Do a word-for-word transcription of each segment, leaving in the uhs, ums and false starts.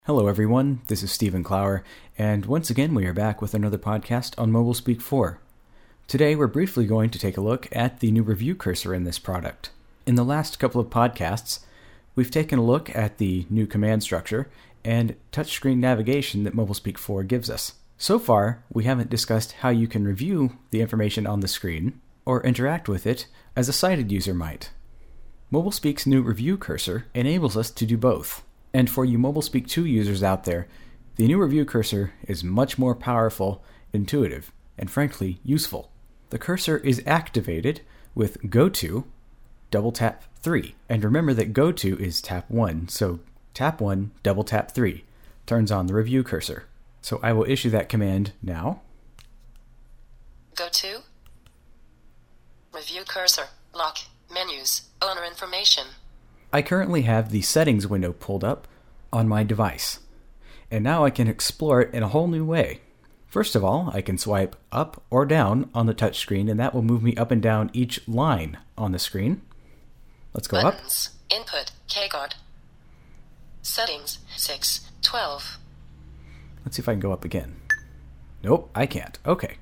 Hello everyone, this is Stephen Clower, and once again we are back with another podcast on MobileSpeak four. Today we're briefly going to take a look at the new review cursor in this product. In the last couple of podcasts, we've taken a look at the new command structure and touchscreen navigation that MobileSpeak four gives us. So far, we haven't discussed how you can review the information on the screen or interact with it as a sighted user might. MobileSpeak's new review cursor enables us to do both. And for you MobileSpeak two users out there, the new review cursor is much more powerful, intuitive, and frankly, useful. The cursor is activated with Go To, double tap three. And remember that Go To is tap one, so tap one, double tap three, turns on the review cursor. So I will issue that command now. Go to, review cursor, lock, menus, owner information. I currently have the settings window pulled up on my device, and now I can explore it in a whole new way. First of all, I can swipe up or down on the touchscreen, and that will move me up and down each line on the screen. Let's go Buttons, up. Input, keyboard. Settings, six, twelve. Let's see if I can go up again. Nope, I can't. Okay.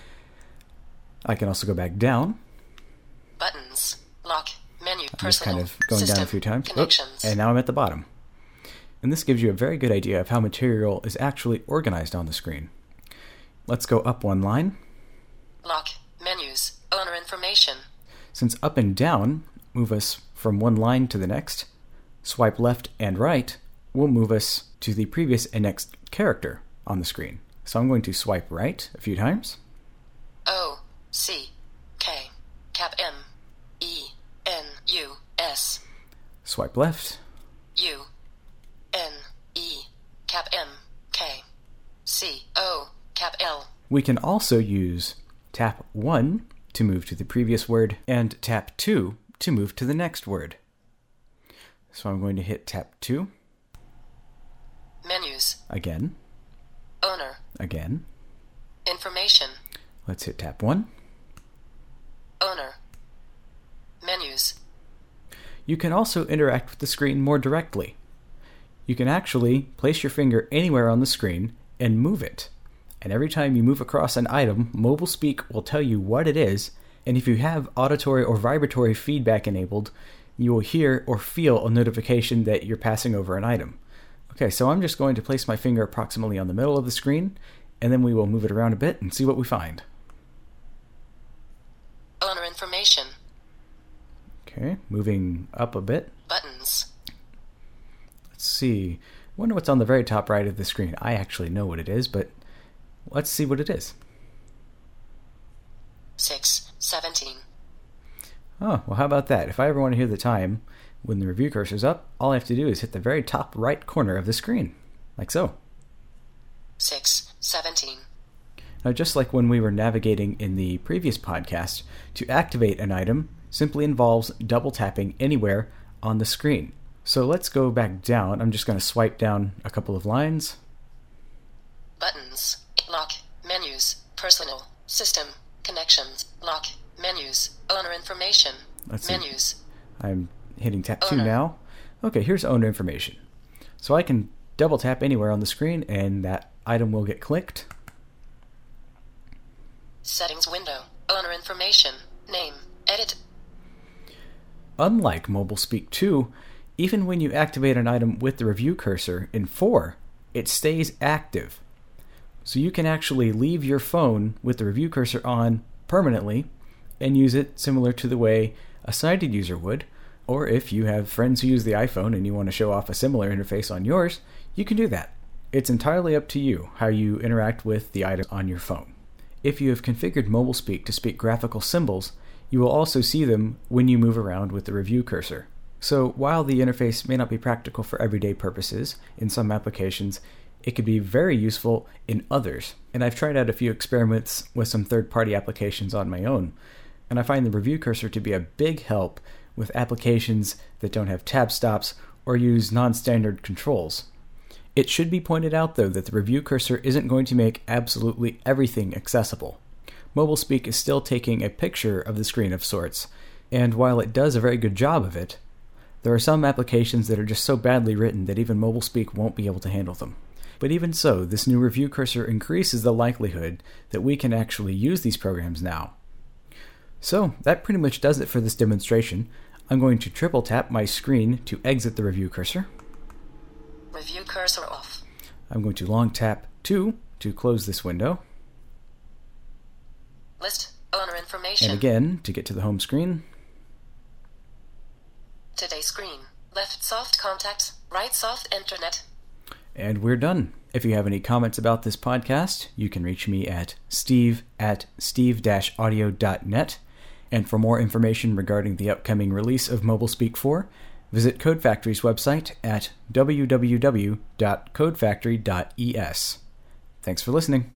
I can also go back down. Buttons, lock, menu, I'm personal, just kind of going system, down a few times. connections. Oops, and now I'm at the bottom. And this gives you a very good idea of how material is actually organized on the screen. Let's go up one line. Lock, menus, owner information. Since up and down move us from one line to the next, swipe left and right will move us to the previous and next character on the screen. So I'm going to swipe right a few times. O, C, K, cap M, E, N, U, S. Swipe left. U, N, E, cap M, K, C, O, cap L. We can also use tap one to move to the previous word and tap two to move to the next word. So I'm going to hit tap two. Menus. Again. Owner. Again. Information. Let's hit tap one. Owner. Menus. You can also interact with the screen more directly. You can actually place your finger anywhere on the screen and move it. And every time you move across an item, MobileSpeak will tell you what it is, and if you have auditory or vibratory feedback enabled, you will hear or feel a notification that you're passing over an item. Okay, so I'm just going to place my finger approximately on the middle of the screen, and then we will move it around a bit and see what we find. Owner information. Okay, moving up a bit. Buttons. Let's see. I wonder what's on the very top right of the screen. I actually know what it is, but let's see what it is. six seventeen. Oh, well, how about that? If I ever want to hear the time when the review cursor's up, all I have to do is hit the very top right corner of the screen, like so. six seventeen. Now, just like when we were navigating in the previous podcast, to activate an item simply involves double tapping anywhere on the screen. So let's go back down. I'm just going to swipe down a couple of lines. Buttons, lock, menus, personal, system, connections, lock, menus, owner information, Let's menus. See. I'm hitting tap two Owner. now. Okay, here's owner information. So I can double tap anywhere on the screen and that item will get clicked. Settings window, owner information, name, edit. Unlike MobileSpeak two, even when you activate an item with the review cursor in four, it stays active. So you can actually leave your phone with the review cursor on permanently and use it similar to the way a sighted user would, or if you have friends who use the iPhone and you want to show off a similar interface on yours, you can do that. It's entirely up to you how you interact with the item on your phone. If you have configured MobileSpeak to speak graphical symbols, you will also see them when you move around with the review cursor. So while the interface may not be practical for everyday purposes in some applications, it could be very useful in others. And I've tried out a few experiments with some third-party applications on my own, and I find the review cursor to be a big help with applications that don't have tab stops or use non-standard controls. It should be pointed out, though, that the review cursor isn't going to make absolutely everything accessible. MobileSpeak is still taking a picture of the screen of sorts, and while it does a very good job of it, There are some applications that are just so badly written that even MobileSpeak won't be able to handle them. But even so, this new review cursor increases the likelihood that we can actually use these programs now. So, that pretty much does it for this demonstration. I'm going to triple tap my screen to exit the review cursor. Review cursor off. I'm going to long tap two to close this window. List owner information. And again, to get to the home screen. Today's screen. Left soft contacts, right soft internet. And we're done. If you have any comments about this podcast, you can reach me at steve at steve dash audio dot net. And for more information regarding the upcoming release of MobileSpeak four, visit Code Factory's website at w w w dot code factory dot e s. Thanks for listening.